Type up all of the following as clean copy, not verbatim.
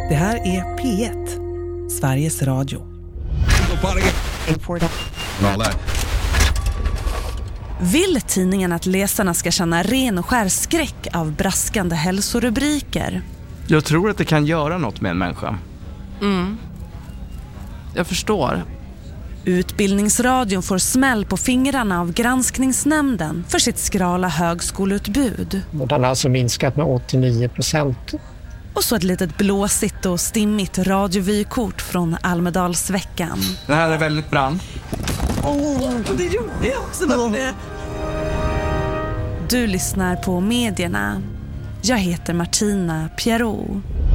Det här är P1, Sveriges Radio. Vill tidningen att läsarna ska känna ren och skär skräck av braskande hälsorubriker? Jag tror att det kan göra något med en människa. Jag förstår. Utbildningsradion får smäll på fingrarna av granskningsnämnden för sitt skrala högskoleutbud. Den har alltså minskat med 89%. Och så ett litet blåsigt och stimmigt radiovykort från Almedalsveckan. Det här är väldigt bra. Det gjorde jag också. Du lyssnar på Medierna. Jag heter Martina Pierrot.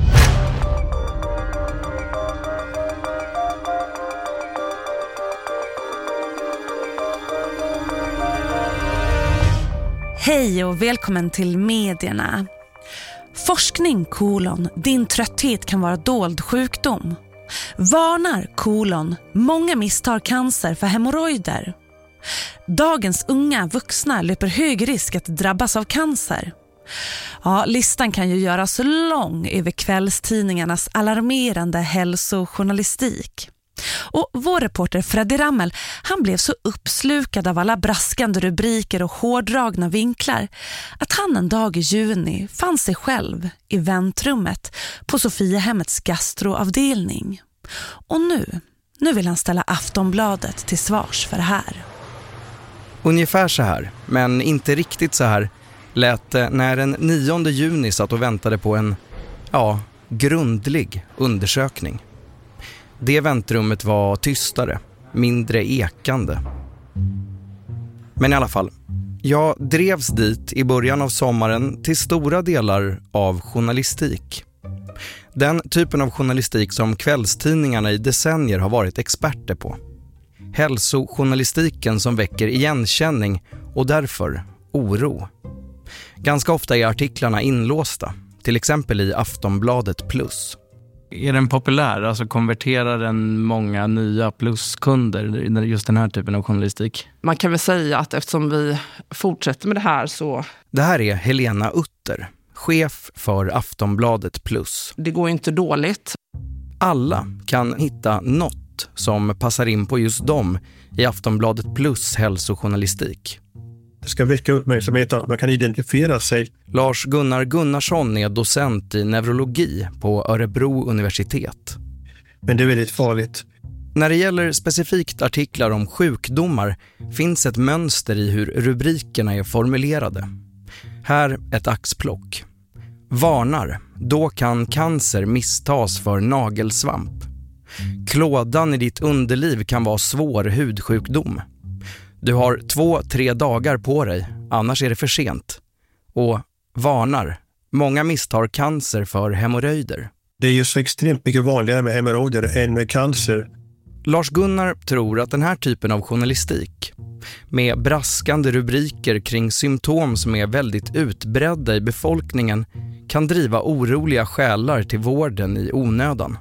Hej och välkommen till Medierna. Forskning, din trötthet kan vara dold sjukdom. Varnar, många misstar cancer för hemorrojder. Dagens unga vuxna löper hög risk att drabbas av cancer. Ja, listan kan ju göras lång över kvällstidningarnas alarmerande hälsojournalistik. Och vår reporter Freddy Rammel, han blev så uppslukad av alla braskande rubriker och hårdragna vinklar att han en dag i juni fann sig själv i väntrummet på Sofiahemmets gastroavdelning. Och nu vill han ställa Aftonbladet till svars för det här. Ungefär så här, men inte riktigt så här, lät när den 9 juni satt och väntade på en, grundlig undersökning. Det väntrummet var tystare, mindre ekande. Men i alla fall, jag drevs dit i början av sommaren till stora delar av journalistik. Den typen av journalistik som kvällstidningarna i decennier har varit experter på. Hälsojournalistiken som väcker igenkänning och därför oro. Ganska ofta är artiklarna inlåsta, till exempel i Aftonbladet Plus. Är den populär? Alltså konverterar den många nya pluskunder i just den här typen av journalistik? Man kan väl säga att eftersom vi fortsätter med det här så... Det här är Helena Utter, chef för Aftonbladet Plus. Det går inte dåligt. Alla kan hitta något som passar in på just dem i Aftonbladet Plus hälsojournalistik. Det ska väcka uppmärksamhet att man kan identifiera sig. Lars Gunnar Gunnarsson är docent i neurologi på Örebro universitet. Men det är väldigt farligt. När det gäller specifikt artiklar om sjukdomar finns ett mönster i hur rubrikerna är formulerade. Här ett axplock. Varnar, då kan cancer misstas för nagelsvamp. Klådan i ditt underliv kan vara svår hudsjukdom. Du har 2-3 dagar på dig, annars är det för sent. Och varnar, många misstar cancer för hemorrojder. Det är ju så extremt mycket vanligare med hemorrojder än med cancer. Lars Gunnar tror att den här typen av journalistik, med braskande rubriker kring symptom som är väldigt utbredda i befolkningen, kan driva oroliga själar till vården i onödan.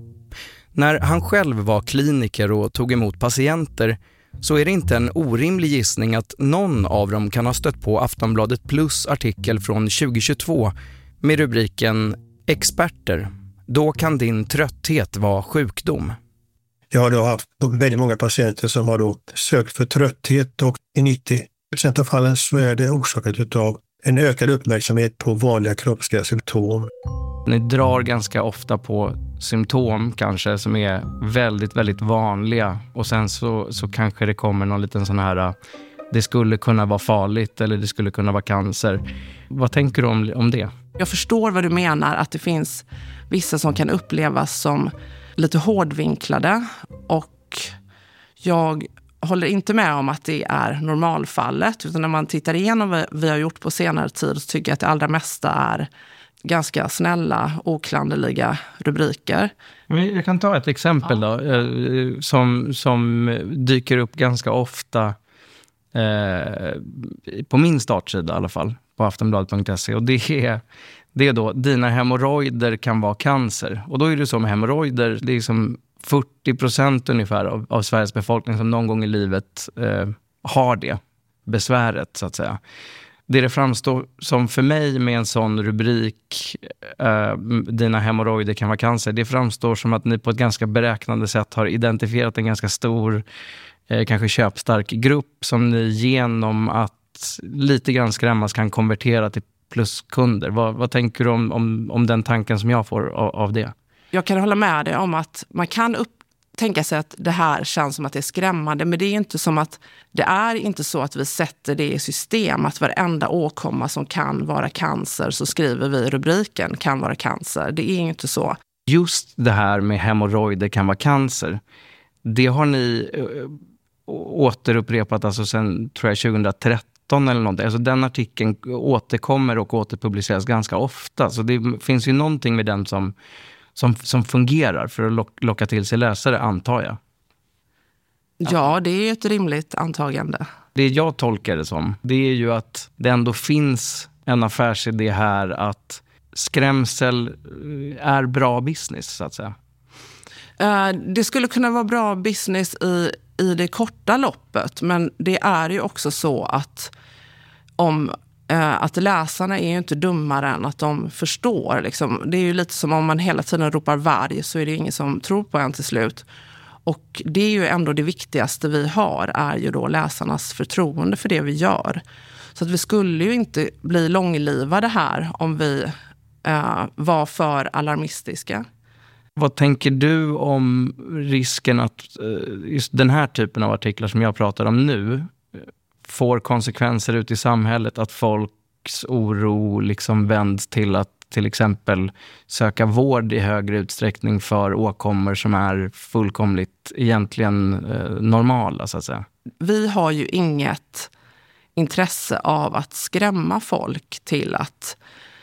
När han själv var kliniker och tog emot patienter så är det inte en orimlig gissning att någon av dem kan ha stött på Aftonbladet Plus artikel från 2022 med rubriken "Experter, då kan din trötthet vara sjukdom". Jag har då haft väldigt många patienter som har då sökt för trötthet och i 90% av fallen så är det orsakat av en ökad uppmärksamhet på vanliga kroppsliga symptom. Ni drar ganska ofta på symptom kanske som är väldigt, väldigt vanliga och sen så kanske det kommer någon liten sån här det skulle kunna vara farligt eller det skulle kunna vara cancer. Vad tänker du om det? Jag förstår vad du menar, att det finns vissa som kan upplevas som lite hårdvinklade och jag håller inte med om att det är normalfallet, utan när man tittar igenom vad vi har gjort på senare tid så tycker jag att det allra mesta är ganska snälla, oklanderliga rubriker. Jag kan ta ett exempel då, som dyker upp ganska ofta på min startsida i alla fall, på aftonbladet.se, och det är då dina hemorrojder kan vara cancer. Och då är det som hemorrojder, det är som 40% ungefär av Sveriges befolkning som någon gång i livet har det besväret så att säga. Det framstår som för mig med en sån rubrik, dina hemorrojder kan vara cancer, det framstår som att ni på ett ganska beräknande sätt har identifierat en ganska stor, kanske köpstark grupp som ni genom att lite grann skrämmas kan konvertera till pluskunder. Vad tänker du om den tanken som jag får av det? Jag kan hålla med dig om att man kan tänka sig att det här känns som att det är skrämmande, men det är inte som att det är inte så att vi sätter det i system att varenda åkomma som kan vara cancer så skriver vi i rubriken kan vara cancer. Det är inte så. Just det här med hemorrojder kan vara cancer, det har ni återupprepat alltså sen tror jag 2013 eller någonting. Alltså den artikeln återkommer och återpubliceras ganska ofta, så det finns ju någonting med den som fungerar för att locka till sig läsare, antar jag. Ja, det är ett rimligt antagande. Det jag tolkar det som, det är ju att det ändå finns en affärsidé här att skrämsel är bra business, så att säga. Det skulle kunna vara bra business i det korta loppet, men det är ju också så att att läsarna är ju inte dummare än att de förstår. Liksom. Det är ju lite som om man hela tiden ropar varg, så är det ingen som tror på en till slut. Och det är ju ändå det viktigaste vi har, är ju då läsarnas förtroende för det vi gör. Så att vi skulle ju inte bli långlivade här om vi var för alarmistiska. Vad tänker du om risken att just den här typen av artiklar som jag pratar om nu får konsekvenser ut i samhället, att folks oro liksom vänds till att till exempel söka vård i högre utsträckning för åkommor som är fullkomligt egentligen normala, så att säga? Vi har ju inget intresse av att skrämma folk till att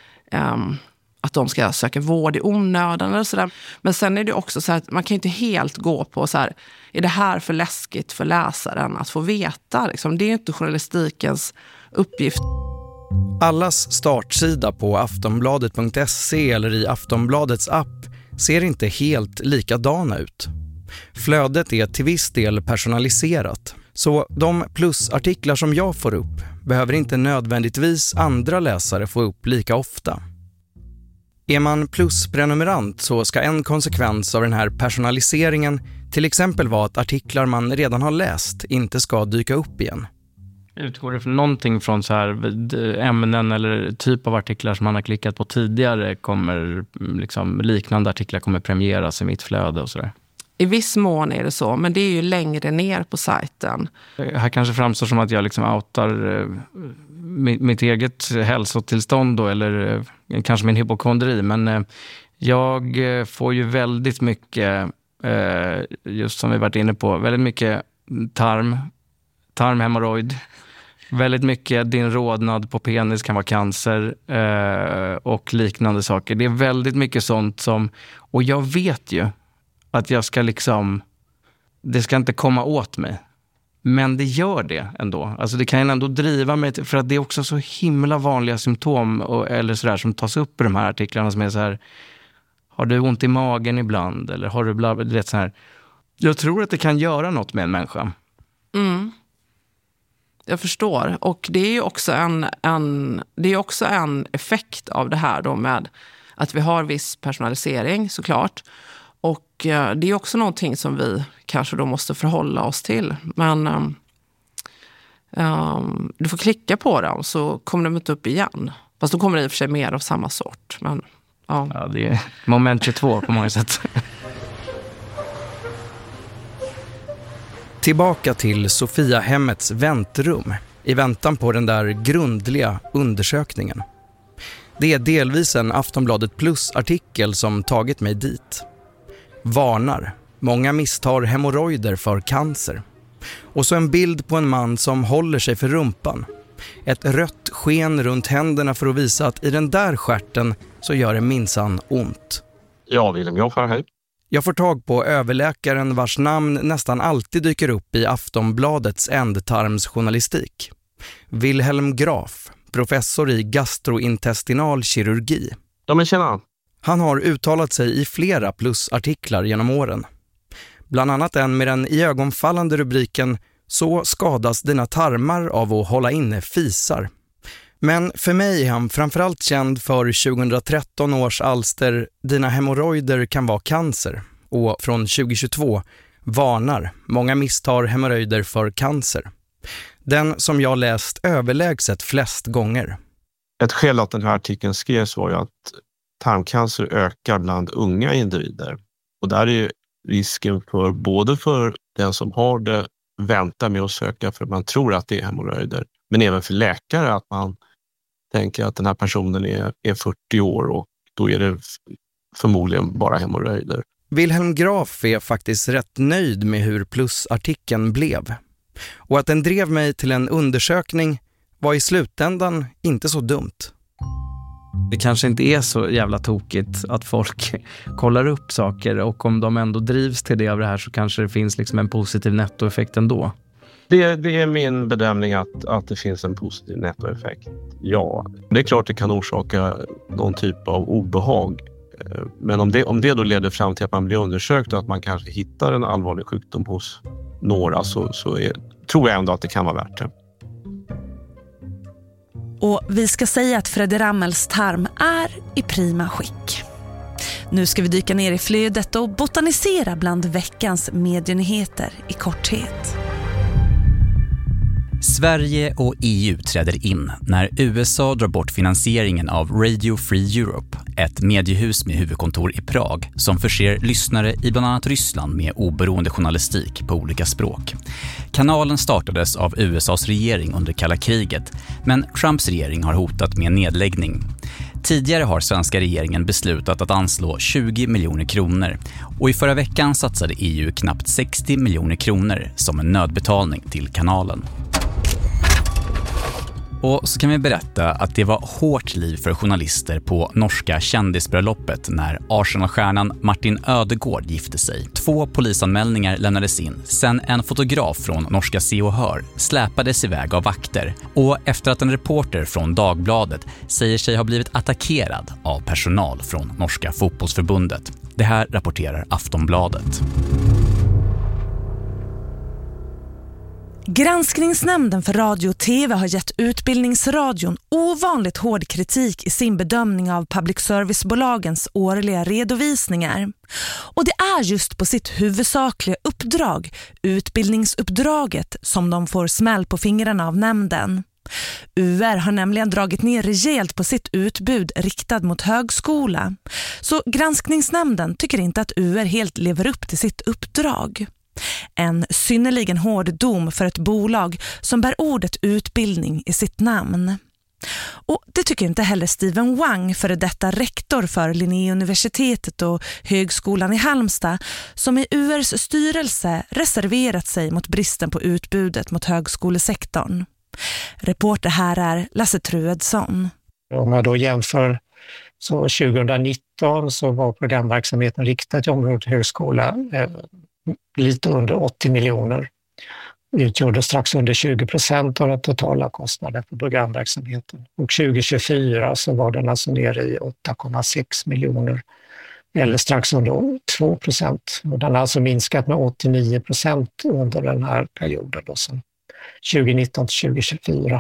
de ska söka vård i onödan eller sådär. Men sen är det också så att man kan inte helt gå på så här, är det här för läskigt för läsaren att få veta? Liksom, det är inte journalistikens uppgift. Allas startsida på aftonbladet.se eller i Aftonbladets app ser inte helt likadana ut. Flödet är till viss del personaliserat, så de plusartiklar som jag får upp behöver inte nödvändigtvis andra läsare få upp lika ofta. Är man plusprenumerant så ska en konsekvens av den här personaliseringen till exempel vara att artiklar man redan har läst inte ska dyka upp igen. Utgår det från någonting från så här ämnen eller typ av artiklar som man har klickat på tidigare, kommer liksom liknande artiklar kommer premieras i mitt flöde och sådär? I viss mån är det så, men det är ju längre ner på sajten. Här kanske framstår som att jag liksom outar mitt eget hälsotillstånd då, eller kanske min hypokondri, men jag får ju väldigt mycket, just som vi varit inne på, väldigt mycket tarmhemorrojd, väldigt mycket din rodnad på penis kan vara cancer och liknande saker. Det är väldigt mycket sånt som, och jag vet ju att jag ska liksom, det ska inte komma åt mig. Men det gör det ändå. Alltså det kan ändå driva mig till, för att det är också så himla vanliga symptom eller sådär som tas upp i de här artiklarna som är så här, har du ont i magen ibland eller har du vet så här. Jag tror att det kan göra något med en människa. Mm. Jag förstår. Och det är ju också en effekt av det här då med att vi har viss personalisering såklart. Och det är också någonting som vi kanske då måste förhålla oss till. Men du får klicka på dem så kommer de inte upp igen. Fast då kommer det i och för sig mer av samma sort. Men, ja, det är moment 22 på många sätt. Tillbaka till Sofiahemmets väntrum i väntan på den där grundliga undersökningen. Det är delvis en Aftonbladet Plus-artikel som tagit mig dit. Varnar. Många misstar hemorrojder för cancer. Och så en bild på en man som håller sig för rumpan. Ett rött sken runt händerna för att visa att i den där stjärten så gör det minsann ont. Ja, Wilhelm Joff här, hej. Jag får tag på överläkaren vars namn nästan alltid dyker upp i Aftonbladets ändtarmsjournalistik. Wilhelm Graf, professor i gastrointestinal kirurgi. Ja, men tjena. Han har uttalat sig i flera plusartiklar genom åren. Bland annat en med den iögonfallande rubriken "Så skadas dina tarmar av att hålla inne fisar". Men för mig är han framförallt känd för 2013 års alster Dina hemorrojder kan vara cancer. Och från 2022 varnar många misstar hemorrojder för cancer. Den som jag läst överlägset flest gånger. Ett skäl att den här artikeln skrevs var ju att tarmcancer ökar bland unga individer. Och där är ju risken för både för den som har det vänta med att söka för man tror att det är hemorrojder. Men även för läkare att man tänker att den här personen är 40 år och då är det förmodligen bara hemorrojder. Wilhelm Graf är faktiskt rätt nöjd med hur plusartikeln blev. Och att den drev mig till en undersökning var i slutändan inte så dumt. Det kanske inte är så jävla tokigt att folk kollar upp saker och om de ändå drivs till det av det här så kanske det finns liksom en positiv nettoeffekt ändå. Det är min bedömning att det finns en positiv nettoeffekt. Ja, det är klart det kan orsaka någon typ av obehag. Men om det då leder fram till att man blir undersökt och att man kanske hittar en allvarlig sjukdom hos några så tror jag ändå att det kan vara värt det. Och vi ska säga att Freddy Rammels tarm är i prima skick. Nu ska vi dyka ner i flödet och botanisera bland veckans medienyheter i korthet. Sverige och EU träder in när USA drar bort finansieringen av Radio Free Europe, ett mediehus med huvudkontor i Prag som förser lyssnare i bland annat Ryssland med oberoende journalistik på olika språk. Kanalen startades av USAs regering under kalla kriget, men Trumps regering har hotat med nedläggning. Tidigare har svenska regeringen beslutat att anslå 20 miljoner kronor och i förra veckan satsade EU knappt 60 miljoner kronor som en nödbetalning till kanalen. Och så kan vi berätta att det var hårt liv för journalister på norska kändisbröllopet när Arsenal-stjärnan Martin Ödegård gifte sig. 2 polisanmälningar lämnades in. Sen en fotograf från norska Se och Hör släpades iväg av vakter. Och efter att en reporter från Dagbladet säger sig ha blivit attackerad av personal från norska fotbollsförbundet. Det här rapporterar Aftonbladet. Granskningsnämnden för radio och tv har gett Utbildningsradion ovanligt hård kritik i sin bedömning av public servicebolagens årliga redovisningar. Och det är just på sitt huvudsakliga uppdrag, utbildningsuppdraget, som de får smäll på fingrarna av nämnden. UR har nämligen dragit ner rejält på sitt utbud riktat mot högskola. Så granskningsnämnden tycker inte att UR helt lever upp till sitt uppdrag. En synnerligen hård dom för ett bolag som bär ordet utbildning i sitt namn. Och det tycker inte heller Steven Wang, före detta rektor för Linnéuniversitetet och Högskolan i Halmstad, som i URs styrelse reserverat sig mot bristen på utbudet mot högskolesektorn. Reporter här är Lasse Truedsson. Om jag då jämför så 2019 så var programverksamheten riktad till området högskola lite under 80 miljoner. Utgjorde strax under 20% av den totala kostnaden för programverksamheten. Och 2024 så var den alltså nere i 8,6 miljoner eller strax under 2%. Och den har alltså minskat med 89% under den här perioden då, sedan 2019 till 2024.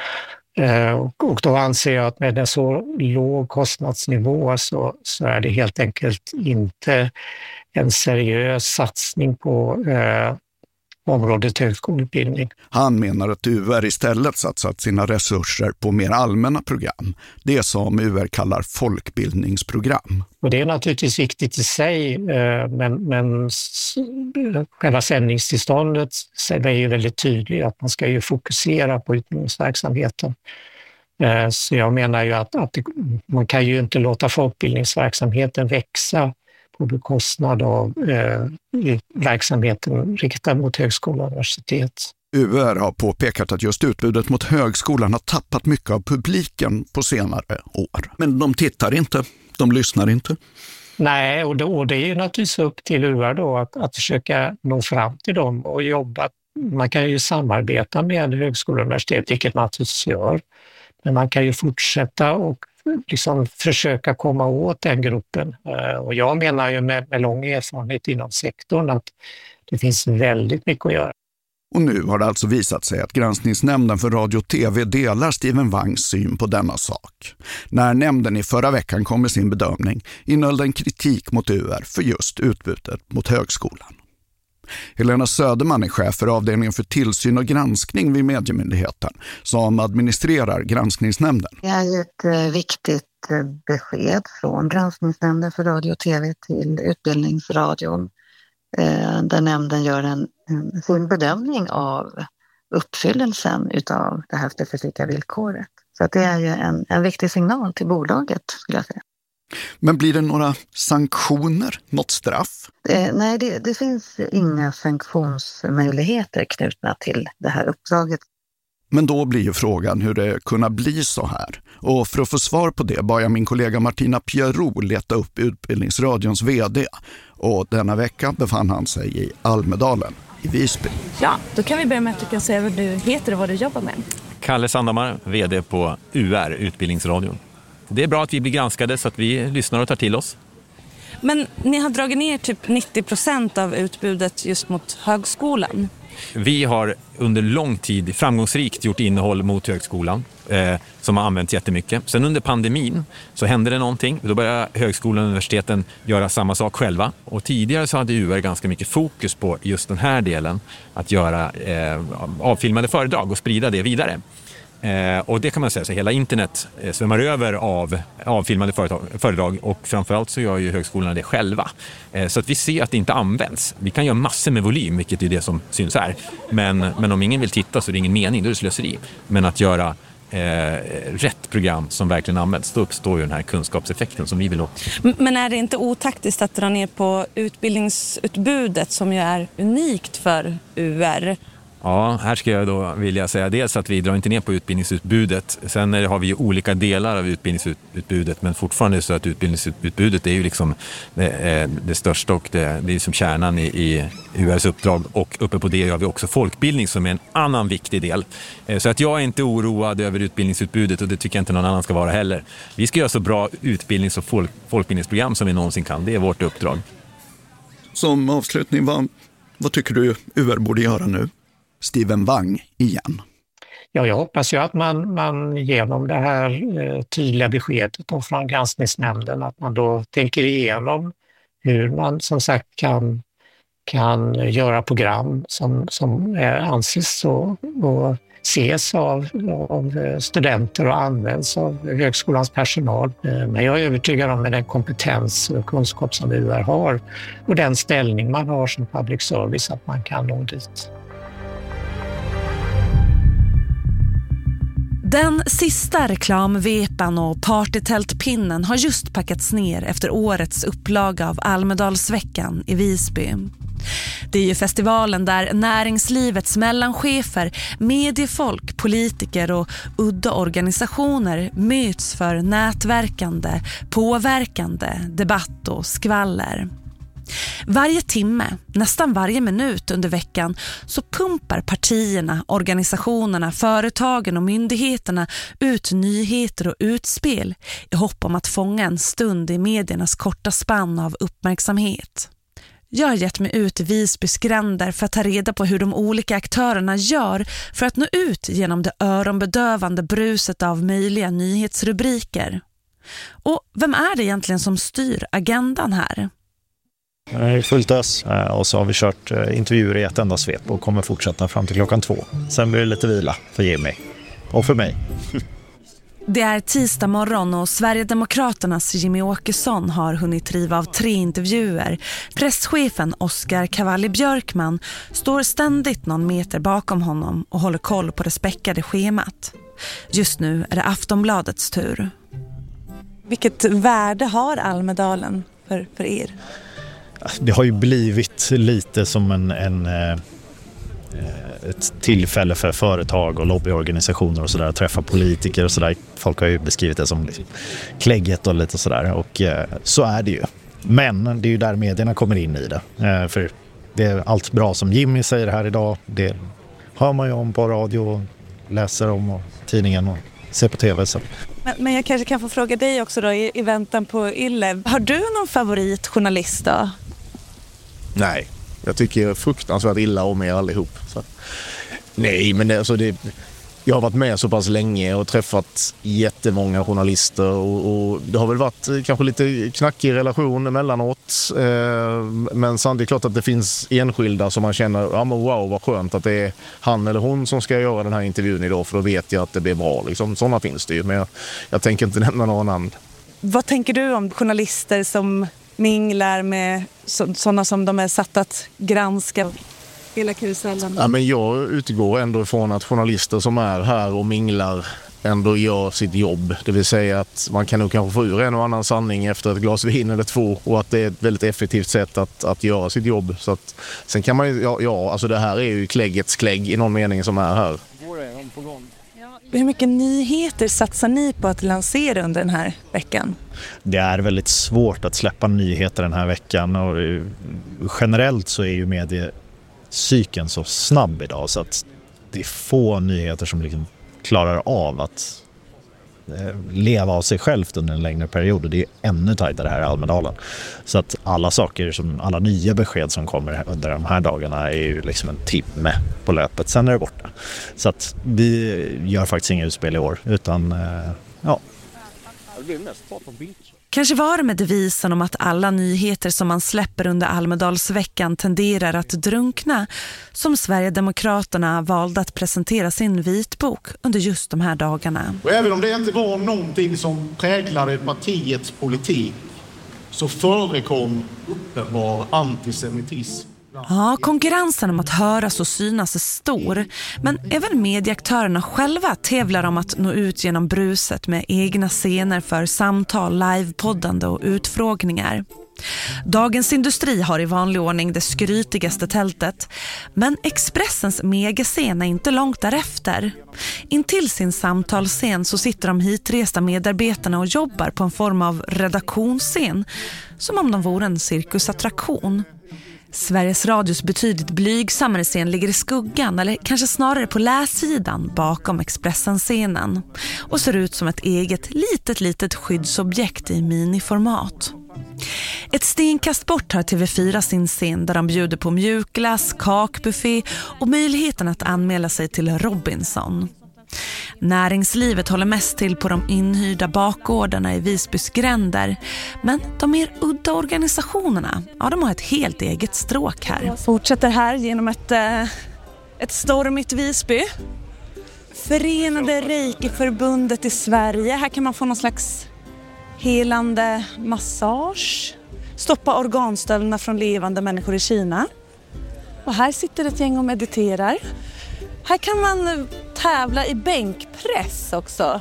Och då anser jag att med en så låg kostnadsnivå så är det helt enkelt inte en seriös satsning på området högskoleutbildning. Han menar att UR istället satsat sina resurser på mer allmänna program. Det som UR kallar folkbildningsprogram. Och det är naturligtvis viktigt i sig, men själva sändningstillståndet är ju väldigt tydligt att man ska ju fokusera på utbildningsverksamheten. Så jag menar ju att man kan ju inte låta folkbildningsverksamheten växa på bekostnad av verksamheten riktad mot högskola och universitet. UR har påpekat att just utbudet mot högskolan har tappat mycket av publiken på senare år. Men de tittar inte, de lyssnar inte. Nej, och det är ju naturligtvis upp till UR då att försöka nå fram till dem och jobba. Man kan ju samarbeta med högskola och universitet, vilket man naturligtvis gör. Men man kan ju fortsätta och liksom försöka komma åt den gruppen. Och jag menar ju med lång erfarenhet inom sektorn att det finns väldigt mycket att göra. Och nu har det alltså visat sig att Granskningsnämnden för radio och tv delar Steven Wangs syn på denna sak. När nämnden i förra veckan kom med sin bedömning innehöll den kritik mot UR för just utbudet mot högskolan. Helena Söderman är chef för avdelningen för tillsyn och granskning vid Mediemyndigheten som administrerar Granskningsnämnden. Det är ett viktigt besked från Granskningsnämnden för radio och tv till Utbildningsradion där nämnden gör sin bedömning av uppfyllelsen utav det här specifika villkoret. Så att det är ju en viktig signal till bolaget, skulle jag säga. Men blir det några sanktioner, något straff? Nej, det finns inga sanktionsmöjligheter knutna till det här uppdraget. Men då blir ju frågan hur det kunna bli så här. Och för att få svar på det bad jag min kollega Martina Pierrot leta upp Utbildningsradions vd. Och denna vecka befann han sig i Almedalen i Visby. Ja, då kan vi börja med att du kan säga vad du heter och vad du jobbar med. Kalle Sandhammar, vd på UR, Utbildningsradion. Det är bra att vi blir granskade så att vi lyssnar och tar till oss. Men ni har dragit ner typ 90% av utbudet just mot högskolan. Vi har under lång tid framgångsrikt gjort innehåll mot högskolan som har använts jättemycket. Sen under pandemin så hände det någonting. Då började högskolan och universiteten göra samma sak själva. Och tidigare så hade UR ganska mycket fokus på just den här delen. Att göra avfilmade föredrag och sprida det vidare. Och det kan man säga, så hela internet svämmar över av avfilmade föredrag och framförallt så gör ju högskolorna det själva. Så att vi ser att det inte används. Vi kan göra massor med volym, vilket är det som syns här. Men om ingen vill titta så är det ingen mening, då är det slöseri. Men att göra rätt program som verkligen används, då uppstår ju den här kunskapseffekten som vi vill ha. Men är det inte otaktiskt att dra ner på utbildningsutbudet som ju är unikt för UR? Ja, här ska jag då vilja säga dels att vi drar inte ner på utbildningsutbudet. Sen har vi ju olika delar av utbildningsutbudet, men fortfarande så att utbildningsutbudet är ju liksom det största och det är som kärnan i URs uppdrag. Och uppe på det gör vi också folkbildning som är en annan viktig del. Så att jag är inte oroad över utbildningsutbudet och det tycker jag inte någon annan ska vara heller. Vi ska göra så bra utbildnings- och folkbildningsprogram som vi någonsin kan. Det är vårt uppdrag. Som avslutning, vad tycker du UR borde göra nu? Steven Wang igen. Ja, jag hoppas ju att man genom det här tydliga beskedet från Granskningsnämnden att man då tänker igenom hur man som sagt kan göra program som anses och ses av studenter och används av högskolans personal. Men jag är övertygad om med den kompetens och kunskap som UR har och den ställning man har som public service att man kan nå dit. Den sista reklamvepan och partytältpinnen har just packats ner efter årets upplaga av Almedalsveckan i Visby. Det är ju festivalen där näringslivets mellanchefer, mediefolk, politiker och udda organisationer möts för nätverkande, påverkande, debatt och skvaller. Varje timme, nästan varje minut under veckan så pumpar partierna, organisationerna, företagen och myndigheterna ut nyheter och utspel i hopp om att fånga en stund i mediernas korta spann av uppmärksamhet. Jag har gett mig ut i Visbys gränder för att ta reda på hur de olika aktörerna gör för att nå ut genom det öronbedövande bruset av möjliga nyhetsrubriker. Och vem är det egentligen som styr agendan här? Det är fullt ös och så har vi kört intervjuer i ett enda svep och kommer fortsätta fram till 2:00. Sen blir det lite vila för Jimmy och för mig. Det är tisdag morgon och Sverigedemokraternas Jimmy Åkesson har hunnit driva av 3 intervjuer. Presschefen Oskar Cavalli-Björkman står ständigt någon meter bakom honom och håller koll på det späckade schemat. Just nu är det Aftonbladets tur. Vilket värde har Almedalen för er? Det har ju blivit lite som ett tillfälle för företag och lobbyorganisationer och sådär att träffa politiker och sådär. Folk har ju beskrivit det som liksom klägget och lite sådär och så är det ju. Men det är ju där medierna kommer in i det. För det är allt bra som Jimmy säger här idag. Det hör man ju om på radio och läser om och tidningen och ser på tv. Så. Men jag kanske kan få fråga dig också då i väntan på Ille. Har du någon favoritjournalist då? Nej, Jag tycker fruktansvärt illa om er allihop. Så. Nej, men jag har varit med så pass länge och träffat jättemånga journalister och det har väl varit kanske lite knackig relation emellanåt. Men sen det är klart att det finns enskilda som man känner, ja men wow vad skönt att det är han eller hon som ska göra den här intervjun idag, för då vet jag att det blir bra. Liksom. Sådana finns det ju, men jag tänker inte nämna några namn. Vad tänker du om journalister som minglar med sådana som de är satt att granska hela karusellen? Ja, men jag utgår ändå ifrån att journalister som är här och minglar ändå gör sitt jobb. Det vill säga att man kan nog kanske få ur en och annan sanning efter ett glas vin eller två, och att det är ett väldigt effektivt sätt att göra sitt jobb. Så att, sen kan man ju, alltså det här är ju kläggets klägg i någon mening som är här. Hur mycket nyheter satsar ni på att lansera under den här veckan? Det är väldigt svårt att släppa nyheter den här veckan, och generellt så är ju mediecykeln så snabb idag så att det är få nyheter som liksom klarar av att leva av sig självt under en längre period, och det är ännu tajtare här i Almedalen. Så att alla nya besked som kommer under de här dagarna är ju liksom en timme på löpet, sen är det borta. Så att vi gör faktiskt inga utspel i år, utan ja. Kanske var det med devisen om att alla nyheter som man släpper under Almedalsveckan tenderar att drunkna som Sverigedemokraterna valde att presentera sin vitbok under just de här dagarna. Och även om det inte var någonting som präglade partiets politik så förekom uppenbar antisemitism. Ja, konkurrensen om att höras och synas är stor, men även medieaktörerna själva tävlar om att nå ut genom bruset med egna scener för samtal, livepoddande och utfrågningar. Dagens Industri har i vanlig ordning det skrytigaste tältet, men Expressens megascen är inte långt därefter. Intill sin samtalsscen så sitter de hitresta medarbetarna och jobbar på en form av redaktionsscen, som om de vore en cirkusattraktion. Sveriges Radios betydligt blygsammare scen ligger i skuggan, eller kanske snarare på lässidan bakom Expressen-scenen, och ser ut som ett eget litet skyddsobjekt i miniformat. Ett stenkast bort har TV4 sin scen där de bjuder på mjukglass, kakbuffé och möjligheten att anmäla sig till Robinson. Näringslivet håller mest till på de inhyrda bakgårdarna i Visbys gränder, men de mer udda organisationerna, de har ett helt eget stråk här. Jag fortsätter här genom ett stormigt Visby. Förenade Reiki-förbundet i Sverige. Här kan man få någon slags helande massage. Stoppa organstölderna från levande människor i Kina. Och här sitter ett gäng och mediterar. Här kan man tävla i bänkpress också.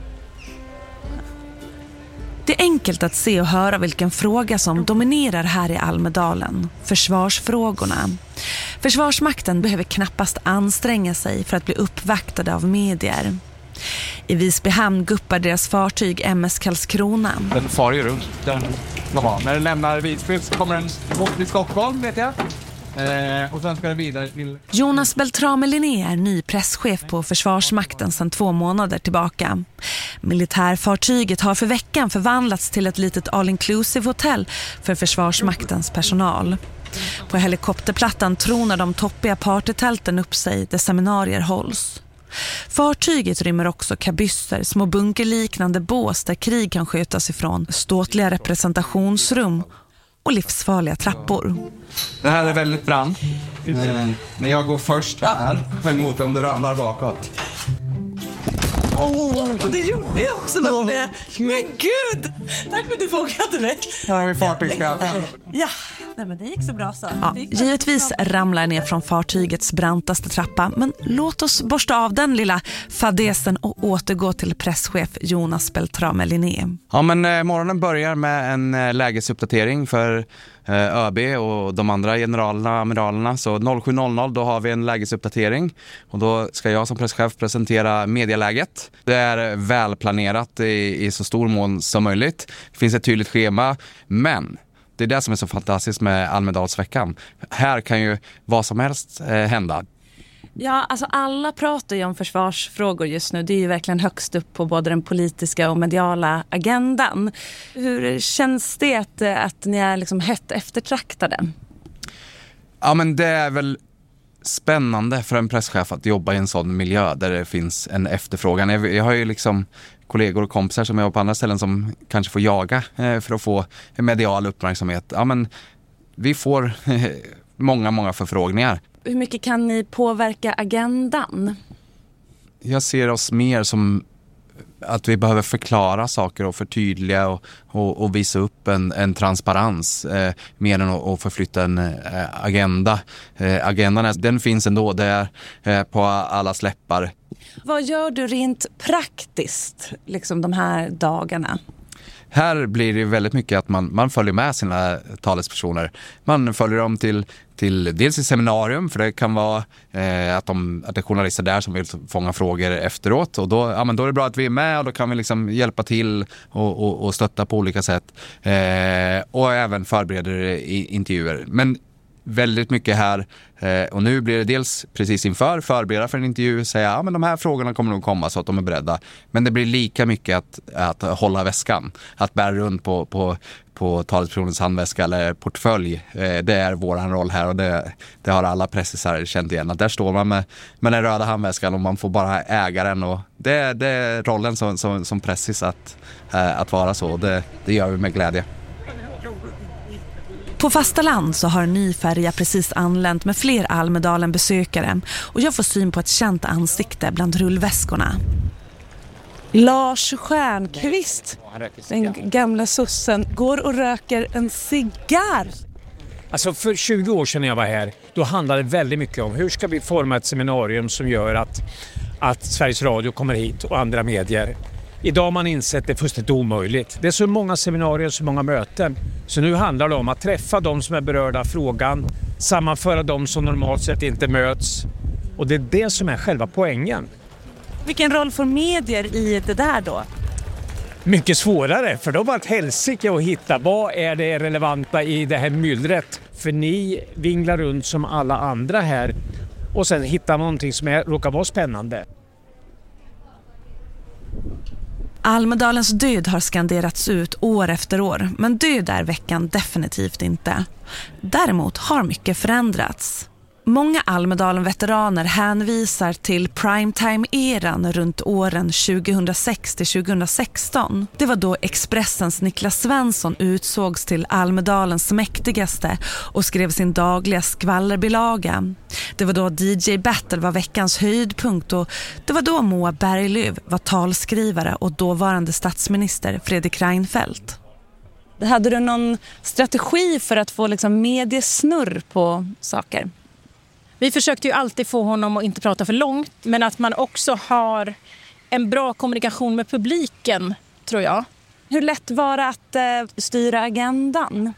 Det är enkelt att se och höra vilken fråga som dominerar här i Almedalen. Försvarsfrågorna. Försvarsmakten behöver knappast anstränga sig för att bli uppvaktade av medier. I Visby hamn guppar deras fartyg MS Karlskrona. Den far ju runt. När den lämnar Visby så kommer den bort till Stockholm, vet jag. Och sen ska den vidare till... Jonas Beltrame Linné är ny presschef på Försvarsmakten sedan 2 månader tillbaka. Militärfartyget har för veckan förvandlats till ett litet all-inclusive hotell för Försvarsmaktens personal. På helikopterplattan tronar de toppiga partytälten upp sig där seminarier hålls. Fartyget rymmer också kabysser, små bunkerliknande bås där krig kan skötas ifrån, ståtliga representationsrum och livsfarliga trappor. Det här är väldigt brant. När jag går först här, emot om det ramlar bakåt. Det gjorde jag också. Men gud! Tack för att du vågade mig. Här är vi fartygsskatten. Ja, nej, men det gick så bra så. Ja, givetvis ramlar ner från fartygets brantaste trappa, men låt oss borsta av den lilla fadesen och återgå till presschef Jonas Beltrame Linné. Ja, men morgonen börjar med en lägesuppdatering för ÖB och de andra generalerna, amiralerna. Så 07.00 då har vi en lägesuppdatering och då ska jag som presschef presentera medieläget. Det är välplanerat i så stor mån som möjligt. Det finns ett tydligt schema, men det är det som är så fantastiskt med Almedalsveckan. Här kan ju vad som helst hända. Ja, alltså alla pratar ju om försvarsfrågor just nu. Det är ju verkligen högst upp på både den politiska och mediala agendan. Hur känns det att ni är liksom hett eftertraktade? Ja, men det är väl spännande för en presschef att jobba i en sån miljö där det finns en efterfrågan. Jag har ju liksom kollegor och kompisar som är på andra ställen som kanske får jaga för att få medial uppmärksamhet. Ja, men vi får många förfrågningar. Hur mycket kan ni påverka agendan? Jag ser oss mer som att vi behöver förklara saker och förtydliga och visa upp en transparens mer än att förflytta en agenda. Agendan den finns ändå, det är på alla släppar. Vad gör du rent praktiskt liksom de här dagarna? Här blir det väldigt mycket att man följer med sina talespersoner. Man följer dem till dels i seminarium, för det kan vara att det är journalister där som vill fånga frågor efteråt. Och då är det bra att vi är med, och då kan vi liksom hjälpa till och stötta på olika sätt. Och även förbereder intervjuer. Men väldigt mycket här, och nu blir det dels precis inför förbereda för en intervju, säga men de här frågorna kommer nog komma så att de är beredda, men det blir lika mycket att hålla väskan, att bära runt på talespersonens handväska eller portfölj. Det är våran roll här, och det har alla pressisar känt igen, att där står man med den röda handväskan och man får bara äga den, och det är rollen som pressis att vara så, och det gör vi med glädje. På fastaland så har en ny färja precis anlänt med fler Almedalen-besökare, och jag får syn på ett känt ansikte bland rullväskorna. Lars Stjernkvist, den gamla sossen, går och röker en cigarr. Alltså för 20 år sedan när jag var här, då handlade det väldigt mycket om hur ska vi forma ett seminarium som gör att Sveriges Radio kommer hit och andra medier. Idag har man insett det fullständigt omöjligt. Det är så många seminarier, så många möten. Så nu handlar det om att träffa de som är berörda av frågan, sammanföra de som normalt sett inte möts. Och det är det som är själva poängen. Vilken roll får medier i det där då? Mycket svårare, för då var det helsike att hitta vad är det relevanta i det här myllret. För ni vinglar runt som alla andra här, och sen hittar man någonting som råkar vara spännande. Almedalens död har skanderats ut år efter år, men död är veckan definitivt inte. Däremot har mycket förändrats. Många Almedalen-veteraner hänvisar till primetime-eran runt åren 2006 till 2016. Det var då Expressens Niklas Svensson utsågs till Almedalens mäktigaste och skrev sin dagliga skvallerbilaga. Det var då DJ Battle var veckans höjdpunkt, och det var då Moa Berglöf var talskrivare och dåvarande statsminister Fredrik Reinfeldt. Hade du någon strategi för att få liksom mediesnurr på saker? Vi försökte ju alltid få honom att inte prata för långt, men att man också har en bra kommunikation med publiken, tror jag. Hur lätt var det att styra agendan?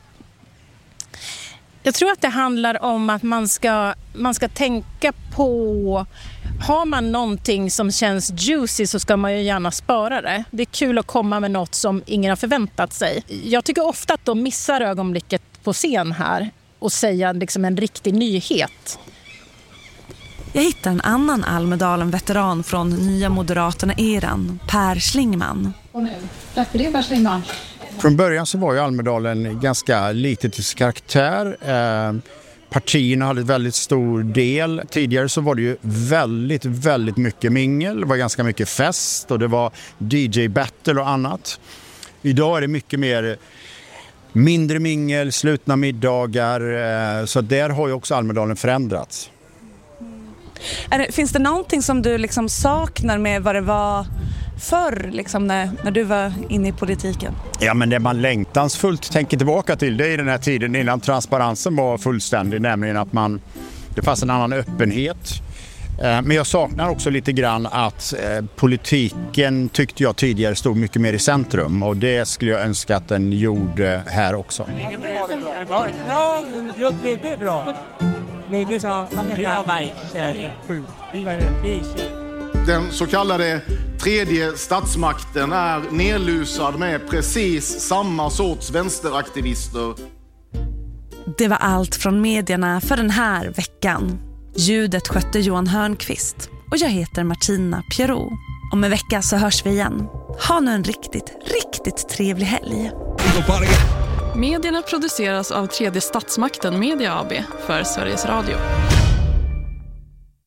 Jag tror att det handlar om att man ska tänka på, har man någonting som känns juicy så ska man ju gärna spara det. Det är kul att komma med något som ingen har förväntat sig. Jag tycker ofta att de missar ögonblicket på scen här och säga liksom en riktig nyhet. Jag hittar en annan Almedalen-veteran från Nya Moderaterna-eran, Per Schlingman. Tack för det, Per Schlingman. Från början så var ju Almedalen ganska lite till sin karaktär. Partierna hade ett väldigt stor del. Tidigare så var det ju väldigt mycket mingel. Det var ganska mycket fest och det var DJ-battle och annat. Idag är det mycket mer mindre mingel, slutna middagar. Så där har ju också Almedalen förändrats. Finns det någonting som du liksom saknar med vad det var förr liksom när du var inne i politiken? Ja, men det man längtansfullt tänker tillbaka till, det är den här tiden innan transparensen var fullständig, nämligen att det fanns en annan öppenhet. Men jag saknar också lite grann att politiken tyckte jag tidigare stod mycket mer i centrum, och det skulle jag önska att den gjorde här också. Den så kallade tredje statsmakten är nedlusad med precis samma sorts vänsteraktivister. Det var allt från medierna för den här veckan. Ljudet skötte Johan Hörnqvist och jag heter Martina Pierrot. Om en vecka så hörs vi igen. Ha nu en riktigt trevlig helg. Medierna produceras av Tredje Statsmakten Media AB för Sveriges Radio.